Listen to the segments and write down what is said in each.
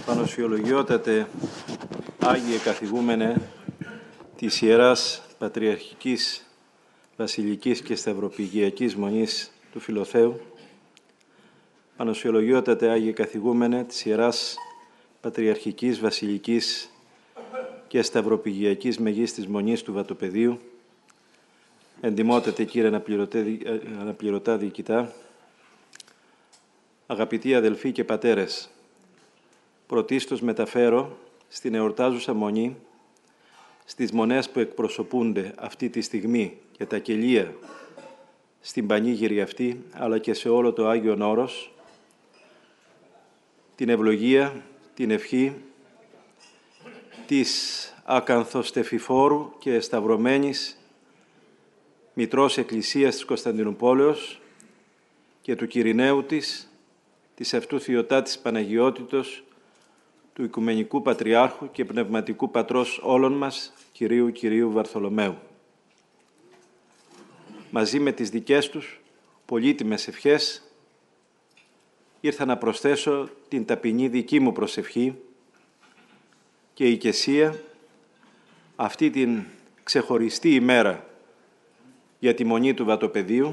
Πανοσιολογιότατε Άγιε Καθηγούμενε της Ιεράς Πατριαρχικής Βασιλικής και Σταυροπηγιακής Μονής του Φιλοθέου, Πανοσιολογιότατε Άγιε Καθηγούμενε της Ιεράς Πατριαρχικής Βασιλικής και Σταυροπηγιακής Μεγίστης Μονής του Βατοπεδίου, εντιμότατε κύριε αναπληρωτά διοικητά, αγαπητοί αδελφοί και πατέρες, πρωτίστως μεταφέρω στην εορτάζουσα μονή, στις μονές που εκπροσωπούνται αυτή τη στιγμή και τα κελία στην πανήγυρη αυτή, αλλά και σε όλο το Άγιον Όρος, την ευλογία, την ευχή της ακανθοστεφηφόρου και σταυρωμένης Μητρός Εκκλησίας της Κωνσταντινουπόλεως και του Κυριναίου της αυτού Θεοτάτης Παναγιότητος, του Οικουμενικού Πατριάρχου και Πνευματικού Πατρός όλων μας, Κυρίου Βαρθολομαίου. Μαζί με τις δικές τους πολύτιμες ευχές, ήρθα να προσθέσω την ταπεινή δική μου προσευχή και η οικεσία αυτή την ξεχωριστή ημέρα για τη Μονή του Βατοπεδίου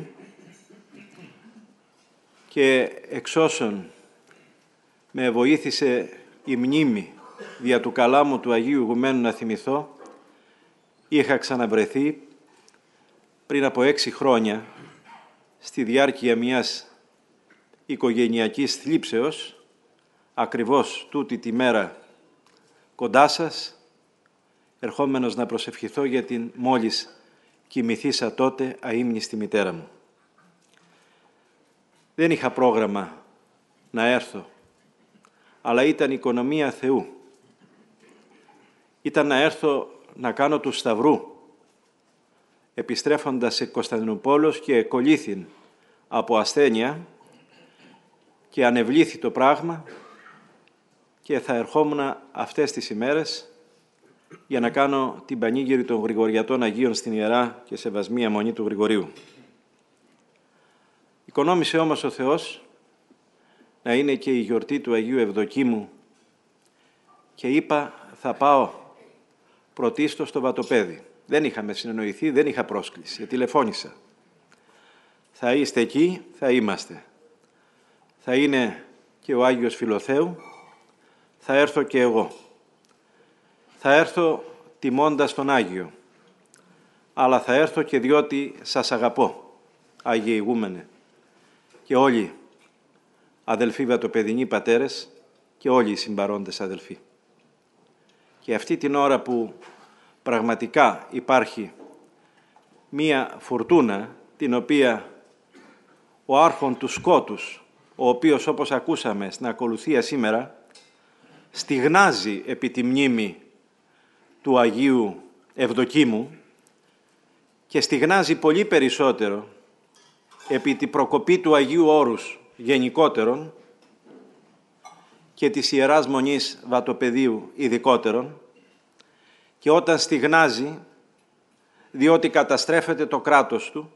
και εξ όσων με βοήθησε η μνήμη δια του καλάμου του Αγίου Ηγουμένου να θυμηθώ, είχα ξαναβρεθεί πριν από 6 χρόνια στη διάρκεια μιας οικογενειακής θλίψεως, ακριβώς τούτη τη μέρα κοντά σας, ερχόμενος να προσευχηθώ για την μόλις κοιμηθήσα τότε αείμνηστη μητέρα μου. Δεν είχα πρόγραμμα να έρθω, αλλά ήταν οικονομία Θεού. Ήταν να έρθω να κάνω του Σταυρού, επιστρέφοντας σε Κωνσταντινούπολος και κολλήθην από ασθένεια και ανεβλήθη το πράγμα και θα ερχόμουν αυτές τις ημέρες για να κάνω την πανήγυρη των Γρηγοριατών Αγίων στην Ιερά και Σεβασμία Μονή του Γρηγορίου. Οικονόμησε όμως ο Θεός να είναι και η γιορτή του Αγίου Ευδοκίμου και είπα θα πάω πρωτίστως στο Βατοπέδι. Δεν είχαμε συνεννοηθεί, δεν είχα πρόσκληση, τηλεφώνησα. Θα είστε εκεί, θα είμαστε. Θα είναι και ο Άγιος Φιλοθέου, θα έρθω και εγώ. Θα έρθω τιμώντας τον Άγιο, αλλά θα έρθω και διότι σας αγαπώ, Άγιε Ηγούμενε, και όλοι αδελφοί βατοπεδινοί πατέρες και όλοι οι συμπαρόντες αδελφοί. Και αυτή την ώρα που πραγματικά υπάρχει μία φουρτούνα, την οποία ο άρχον του σκότους, ο οποίος όπως ακούσαμε στην ακολουθία σήμερα, στιγνάζει επί τη μνήμη του Αγίου Ευδοκίμου και στιγνάζει πολύ περισσότερο επί τη προκοπή του Αγίου Όρους γενικότερον και της Ιεράς Μονής Βατοπεδίου ειδικότερον, και όταν στιγνάζει διότι καταστρέφεται το κράτος του,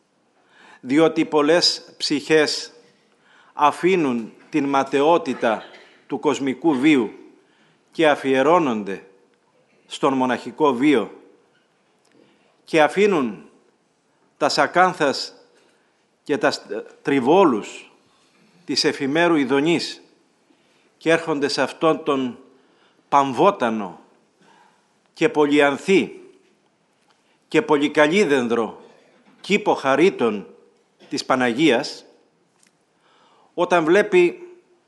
διότι πολλές ψυχές αφήνουν την ματαιότητα του κοσμικού βίου και αφιερώνονται στον μοναχικό βίο και αφήνουν τα ακάνθας και τα τριβόλους της εφημέρου ειδονής και έρχονται σε αυτόν τον παμβότανο και πολυανθή και πολυκαλίδενδρο κήπο χαρίτων της Παναγίας, όταν βλέπει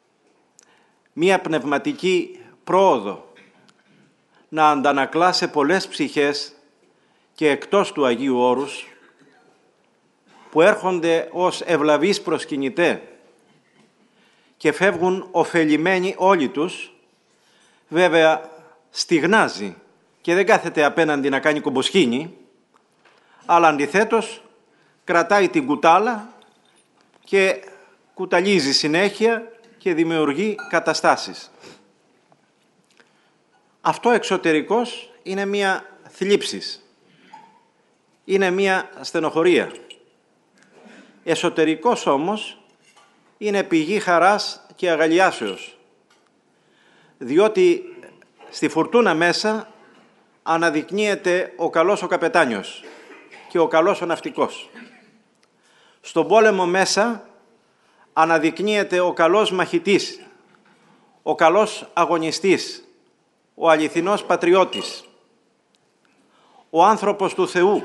μία πνευματική πρόοδο να αντανακλά σε πολλές ψυχές και εκτός του Αγίου Όρους, που έρχονται ως ευλαβείς προσκυνητέ και φεύγουν ωφελημένοι όλοι τους, βέβαια στιγνάζει και δεν κάθεται απέναντι να κάνει κομποσχήνη, αλλά αντιθέτως κρατάει την κουτάλα και κουταλίζει συνέχεια και δημιουργεί καταστάσεις. Αυτό εξωτερικώς είναι μία θλίψης, είναι μία στενοχωρία. Εσωτερικός όμως είναι πηγή χαράς και αγαλιάσεως, διότι στη φουρτούνα μέσα αναδεικνύεται ο καλός ο καπετάνιος και ο καλός ο ναυτικός. Στον πόλεμο μέσα αναδεικνύεται ο καλός μαχητής, ο καλός αγωνιστής, ο αληθινός πατριώτης, ο άνθρωπος του Θεού.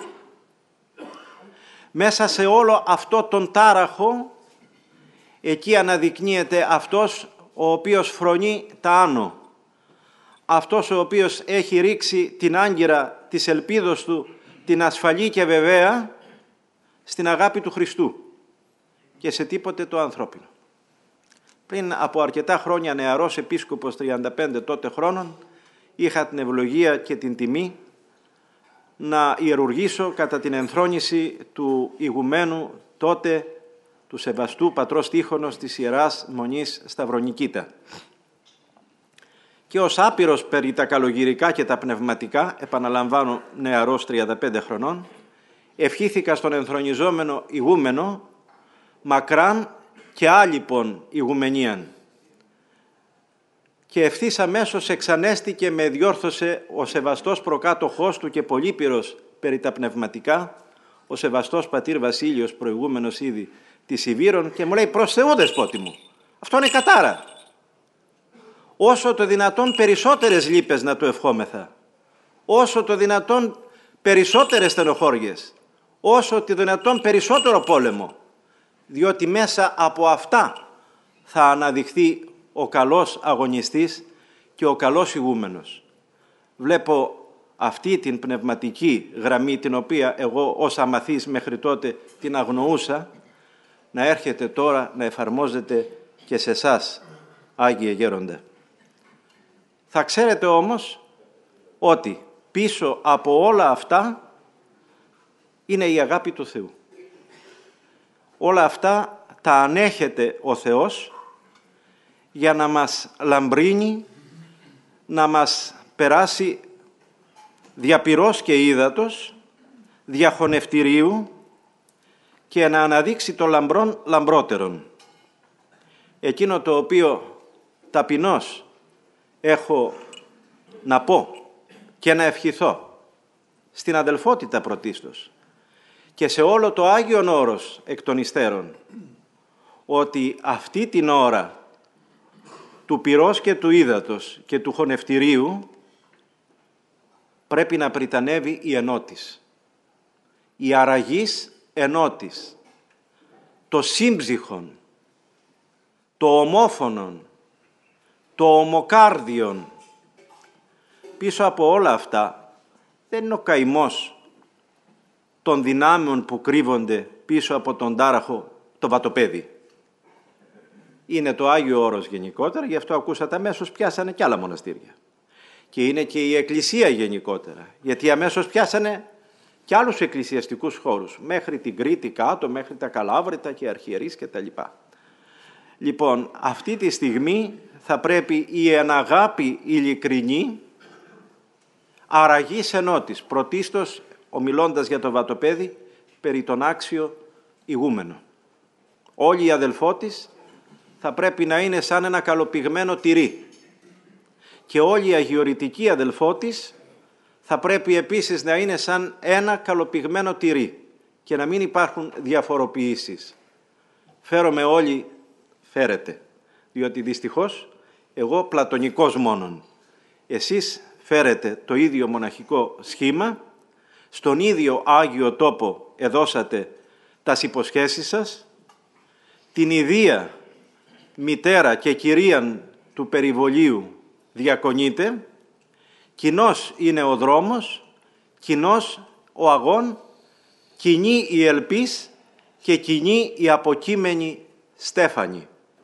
Μέσα σε όλο αυτό τον τάραχο, εκεί αναδεικνύεται αυτός ο οποίος φρονεί τα άνω, αυτός ο οποίος έχει ρίξει την άγκυρα της ελπίδος του, την ασφαλή και βεβαία, στην αγάπη του Χριστού και σε τίποτε το ανθρώπινο. Πριν από αρκετά χρόνια, νεαρός επίσκοπος 35 τότε χρόνων, είχα την ευλογία και την τιμή να ιερουργήσω κατά την ενθρόνηση του ηγουμένου τότε του Σεβαστού Πατρός Τύχωνος της Ιεράς Μονής Σταυρονικήτα. Και ως άπειρος περί τα καλογυρικά και τα πνευματικά, επαναλαμβάνω νεαρός 35 χρονών, ευχήθηκα στον ενθρονιζόμενο ηγούμενο μακράν και άλιπον ηγουμενίαν. Και ευθύς αμέσως εξανέστηκε, με διόρθωσε ο σεβαστός προκάτοχός του και πολύπειρος περί τα πνευματικά, ο σεβαστός πατήρ Βασίλειος, προηγούμενος ήδη της Ιβύρων, και μου λέει: «Προς Θεού, δεσπότη μου, αυτό είναι κατάρα. Όσο το δυνατόν περισσότερες λύπες να του ευχόμεθα, όσο το δυνατόν περισσότερες στενοχώριες, όσο το δυνατόν περισσότερο πόλεμο, διότι μέσα από αυτά θα αναδειχθεί ο καλός αγωνιστής και ο καλός ηγούμενος». Βλέπω αυτή την πνευματική γραμμή, την οποία εγώ ως αμαθής μέχρι τότε την αγνοούσα, να έρχεται τώρα να εφαρμόζεται και σε εσάς, Άγιε Γέροντα. Θα ξέρετε όμως ότι πίσω από όλα αυτά είναι η αγάπη του Θεού. Όλα αυτά τα ανέχεται ο Θεός για να μας λαμπρύνει, να μας περάσει διαπυρός και ύδατος, διαχωνευτηρίου, και να αναδείξει το λαμπρόν λαμπρότερον. Εκείνο το οποίο ταπεινώς έχω να πω και να ευχηθώ στην αδελφότητα πρωτίστως και σε όλο το Άγιον Όρος εκ των υστέρων, ότι αυτή την ώρα του πυρός και του ύδατος και του χωνευτηρίου πρέπει να πριτανεύει η ενότης, η αραγής ενότης, το σύμψυχον, το ομόφωνον, το ομοκάρδιον. Πίσω από όλα αυτά δεν είναι ο καημός των δυνάμεων που κρύβονται πίσω από τον τάραχο το βατοπέδι. Είναι το Άγιο Όρος γενικότερα, γι' αυτό ακούσατε αμέσως πιάσανε κι άλλα μοναστήρια. Και είναι και η Εκκλησία γενικότερα, γιατί αμέσως πιάσανε και άλλους εκκλησιαστικούς χώρους, μέχρι την Κρήτη κάτω, μέχρι τα Καλάβρητα και αρχιερείς κτλ. Λοιπόν, αυτή τη στιγμή θα πρέπει η εναγάπη ειλικρινή, αραγής ενότης, πρωτίστως ομιλώντας για το βατοπέδι, περί τον άξιο ηγούμενο. Όλοι οι αδελφότης θα πρέπει να είναι σαν ένα καλοπυγμένο τυρί, και όλοι οι αγιορητικοί αδελφότης θα πρέπει επίσης να είναι σαν ένα καλοπυγμένο τυρί και να μην υπάρχουν διαφοροποιήσεις. Φέρομαι όλοι, φέρετε, διότι δυστυχώς εγώ πλατωνικός μόνον. Εσείς φέρετε το ίδιο μοναχικό σχήμα, στον ίδιο Άγιο τόπο εδώσατε τας υποσχέσεις σας, την ιδία μητέρα και κυρίαν του περιβολίου διακονείτε, κοινός είναι ο δρόμος, κοινός ο αγών, κοινή η ελπίς και κοινή η αποκείμενη στέφανη.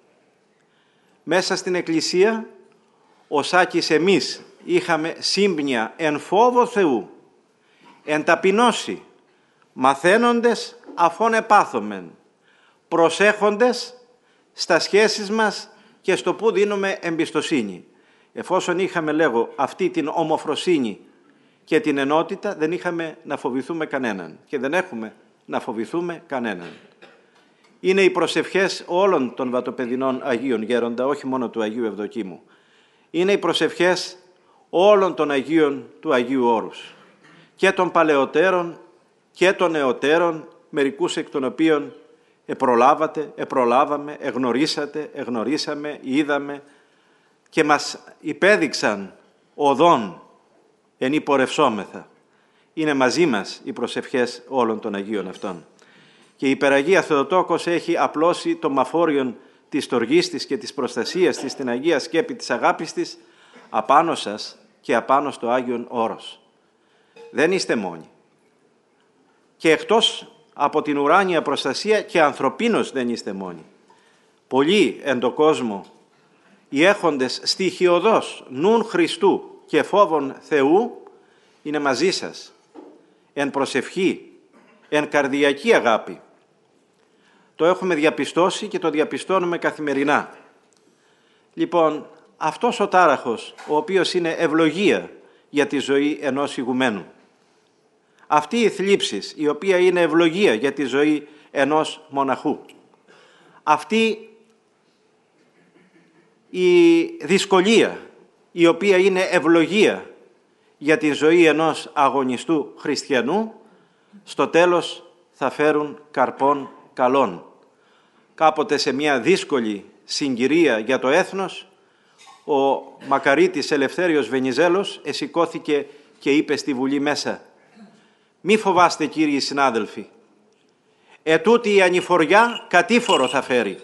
Μέσα στην Εκκλησία, οσάκις εμείς είχαμε σύμπνοια εν φόβο Θεού, εν ταπεινώσει, μαθαίνοντες αφών επάθομεν, προσέχοντες στα σχέσεις μας και στο που δίνουμε εμπιστοσύνη. Εφόσον είχαμε, λέγω, αυτή την ομοφροσύνη και την ενότητα, δεν είχαμε να φοβηθούμε κανέναν και δεν έχουμε να φοβηθούμε κανέναν. Είναι οι προσευχές όλων των βατοπεδινών Αγίων Γέροντα, όχι μόνο του Αγίου Ευδοκίμου. είναι οι προσευχές όλων των Αγίων του Αγίου Όρους, και των παλαιότερων και των νεωτέρων, μερικούς εκ των οποίων επρολάβαμε, εγνωρίσαμε, είδαμε και μας υπέδειξαν οδόν εν υπορευσόμεθα. Είναι μαζί μας οι προσευχές όλων των Αγίων αυτών. Και η Υπεραγία Θεοτόκος έχει απλώσει το μαφόριον της στοργής της και της προστασίας της στην Αγία Σκέπη της αγάπης της απάνω σας και απάνω στο Άγιον Όρος. Δεν είστε μόνοι. Και εκτός από την ουράνια προστασία και ανθρωπίνως δεν είστε μόνοι. Πολλοί εν το κόσμο, οι έχοντες στοιχειωδώς νουν Χριστού και φόβων Θεού, είναι μαζί σας, εν προσευχή, εν καρδιακή αγάπη. Το έχουμε διαπιστώσει και το διαπιστώνουμε καθημερινά. Λοιπόν, αυτός ο τάραχος, ο οποίος είναι ευλογία για τη ζωή ενός ηγουμένου, αυτή η θλίψης, η οποία είναι ευλογία για τη ζωή ενός μοναχού, αυτή η δυσκολία, η οποία είναι ευλογία για τη ζωή ενός αγωνιστού χριστιανού, στο τέλος θα φέρουν καρπών καλών. Κάποτε σε μια δύσκολη συγκυρία για το έθνος, ο μακαρίτης Ελευθέριος Βενιζέλος εσηκώθηκε και είπε στη Βουλή μέσα: «Μη φοβάστε, κύριοι συνάδελφοι, ετούτη η ανηφοριά κατήφορο θα φέρει».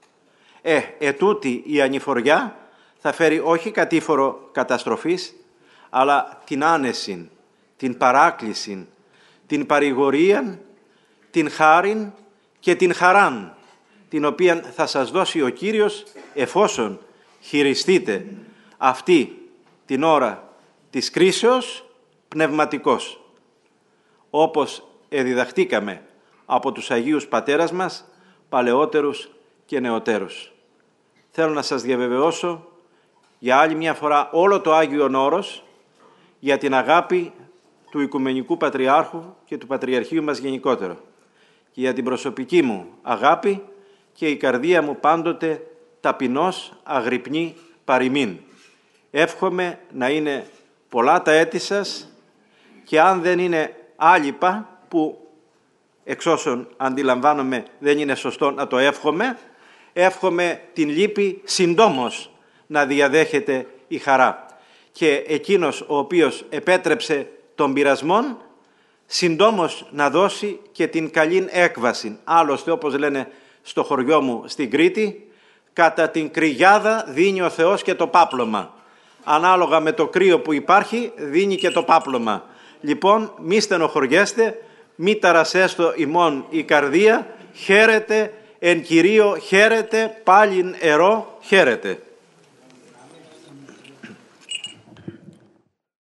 Ετούτη η ανηφοριά θα φέρει όχι κατήφορο καταστροφής, αλλά την άνεση, την παράκληση, την παρηγορία, την χάριν και την χαράν, την οποία θα σας δώσει ο Κύριος εφόσον χειριστείτε αυτή την ώρα της κρίσεως πνευματικός. Όπως εδιδαχτήκαμε από τους Αγίους Πατέρας μας, παλαιότερους και νεωτέρους. Θέλω να σας διαβεβαιώσω για άλλη μια φορά όλο το Άγιον Όρος για την αγάπη του Οικουμενικού Πατριάρχου και του Πατριαρχείου μας γενικότερο, και για την προσωπική μου αγάπη και η καρδία μου πάντοτε ταπεινώς αγρυπνή παροιμήν. Εύχομαι να είναι πολλά τα έτη σας, και αν δεν είναι άλυπα, που εξ όσων αντιλαμβάνομαι δεν είναι σωστό να το εύχομαι την λύπη συντόμως να διαδέχεται η χαρά. Και εκείνος ο οποίος επέτρεψε τον πειρασμόν, συντόμως να δώσει και την καλήν έκβαση. Άλλωστε, όπως λένε στο χωριό μου στην Κρήτη, κατά την κρυγιάδα δίνει ο Θεός και το πάπλωμα. Ανάλογα με το κρύο που υπάρχει, δίνει και το πάπλωμα. Λοιπόν, μη στενοχωριέστε, μη ταρασέστο ημών η καρδία, χαίρετε εν Κυρίω, χαίρετε πάλιν ερώ, χαίρετε.